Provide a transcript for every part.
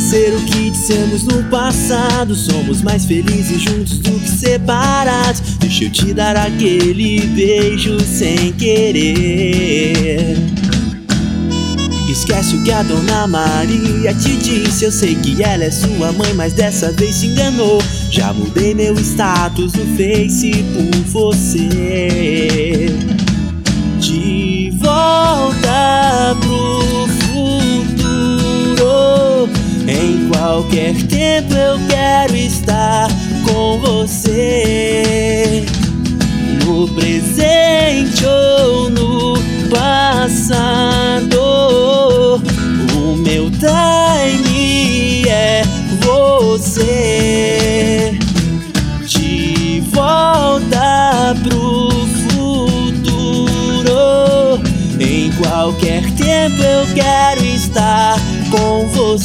esquecer o que dissemos no passado. Somos mais felizes juntos do que separados. Deixa eu te dar aquele beijo sem querer. Esquece o que a Dona Maria te disse. Eu sei que ela é sua mãe, mas dessa vez se enganou. Já mudei meu status no Face por você. De volta pro futuro, em qualquer tempo eu quero estar com você. No presente ou no passado, o meu time é você. De volta pro futuro, em qualquer tempo eu quero estar com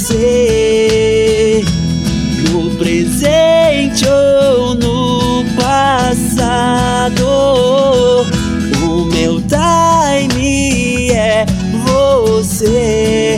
você. No presente ou no passado, o meu time é você.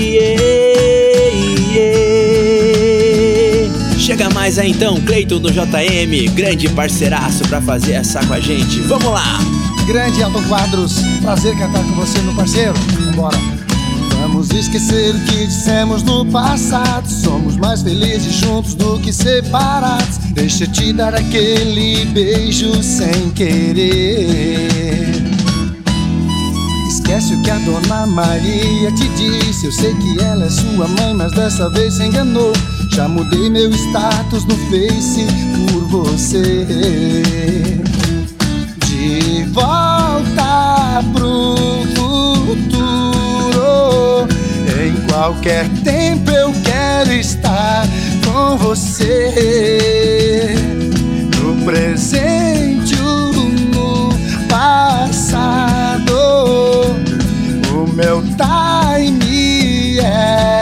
Chega mais aí então, Cleiton do JM, grande parceiraço pra fazer essa com a gente. Vamos lá! Grande Elton Quadros, prazer cantar com você, meu parceiro. Vambora! Vamos esquecer o que dissemos no passado. Somos mais felizes juntos do que separados. Deixa eu te dar aquele beijo sem querer. Esquece o que a Dona Maria te disse. Eu sei que ela é sua mãe, mas dessa vez se enganou. Já mudei meu status no Face por você. De volta pro futuro, em qualquer tempo eu quero estar com você. No presente ou no passado, o meu time é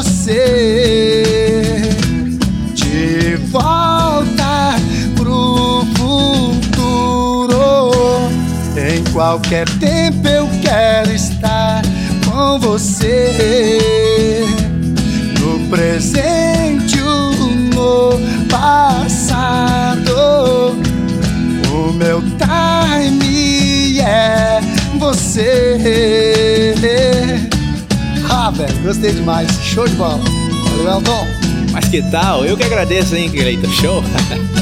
você. De volta pro futuro, em qualquer tempo eu quero estar com você. No presente ou no passado, o meu time é você. Ah, velho, gostei demais, show de bola. Valeu, Elton. Mas que tal? Eu que agradeço, hein, Cleiton, show?